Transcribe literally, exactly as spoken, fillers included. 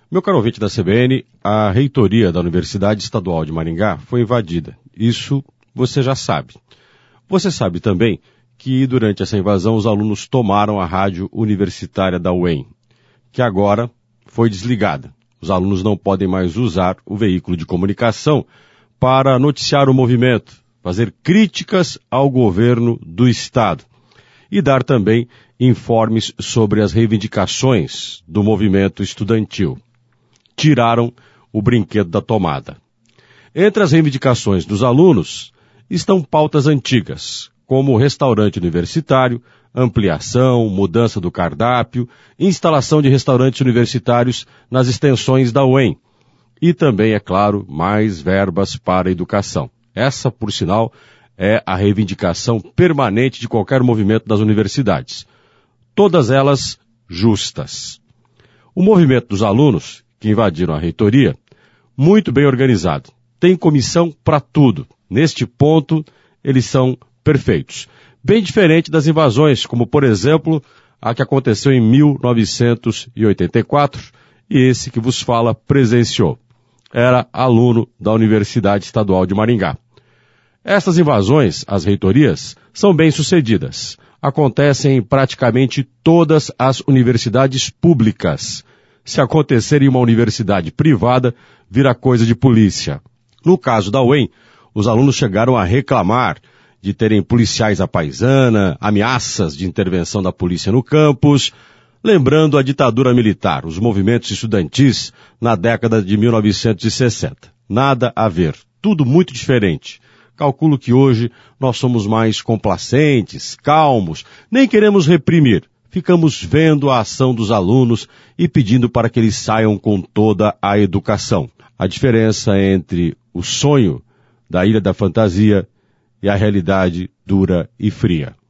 Meu caro ouvinte da C B N, a reitoria da Universidade Estadual de Maringá foi invadida. Isso você já sabe. Você sabe também que durante essa invasão os alunos tomaram a rádio universitária da U E M, que agora foi desligada. Os alunos não podem mais usar o veículo de comunicação para noticiar o movimento, fazer críticas ao governo do Estado e dar também informes sobre as reivindicações do movimento estudantil. Tiraram o brinquedo da tomada. Entre as reivindicações dos alunos estão pautas antigas, como restaurante universitário, ampliação, mudança do cardápio, instalação de restaurantes universitários nas extensões da U E M e também, é claro, mais verbas para a educação. Essa, por sinal, é a reivindicação permanente de qualquer movimento das universidades. Todas elas justas. O movimento dos alunos que invadiram a reitoria, muito bem organizado. Tem comissão para tudo. Neste ponto, eles são perfeitos. Bem diferente das invasões, como, por exemplo, a que aconteceu em mil novecentos e oitenta e quatro, e esse que vos fala presenciou. Era aluno da Universidade Estadual de Maringá. Essas invasões às reitorias são bem-sucedidas. Acontecem em praticamente todas as universidades públicas. Se acontecer em uma universidade privada, vira coisa de polícia. No caso da U E M, os alunos chegaram a reclamar de terem policiais à paisana, ameaças de intervenção da polícia no campus, lembrando a ditadura militar, os movimentos estudantis na década de mil novecentos e sessenta. Nada a ver, tudo muito diferente. Calculo que hoje nós somos mais complacentes, calmos, nem queremos reprimir. Ficamos vendo a ação dos alunos e pedindo para que eles saiam com toda a educação. A diferença entre o sonho da Ilha da Fantasia e a realidade dura e fria.